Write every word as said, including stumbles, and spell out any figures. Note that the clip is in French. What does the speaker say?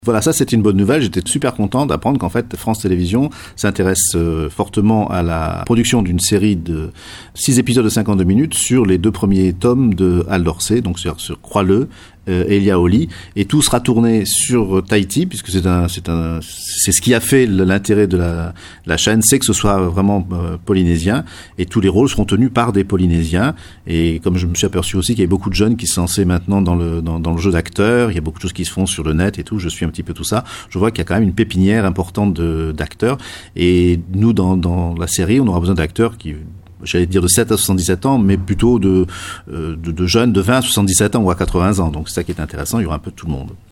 Voilà, ça c'est une bonne nouvelle. J'étais super content d'apprendre qu'en fait France Télévisions s'intéresse euh, fortement à la production d'une série de six épisodes de cinquante-deux minutes sur les deux premiers tomes de Hal d'Orsay, donc sur, sur Croix-le, euh, Elia Holly, et tout sera tourné sur Tahiti, puisque c'est un, c'est un, c'est ce qui a fait l'intérêt de la, la chaîne, c'est que ce soit vraiment euh, polynésien, et tous les rôles seront tenus par des Polynésiens. Et comme je me suis aperçu aussi qu'il y avait beaucoup de jeunes qui se lançaient maintenant dans le dans, dans le jeu d'acteurs, il y a beaucoup de choses qui se font sur le net et tout. Je suis un petit peu tout ça. Je vois qu'il y a quand même une pépinière importante de d'acteurs, et nous dans dans la série, on aura besoin d'acteurs qui, j'allais dire de sept à soixante-dix-sept ans, mais plutôt de, euh, de, de jeunes de vingt à soixante-dix-sept ans ou à quatre-vingts ans. Donc c'est ça qui est intéressant, il y aura un peu de tout le monde.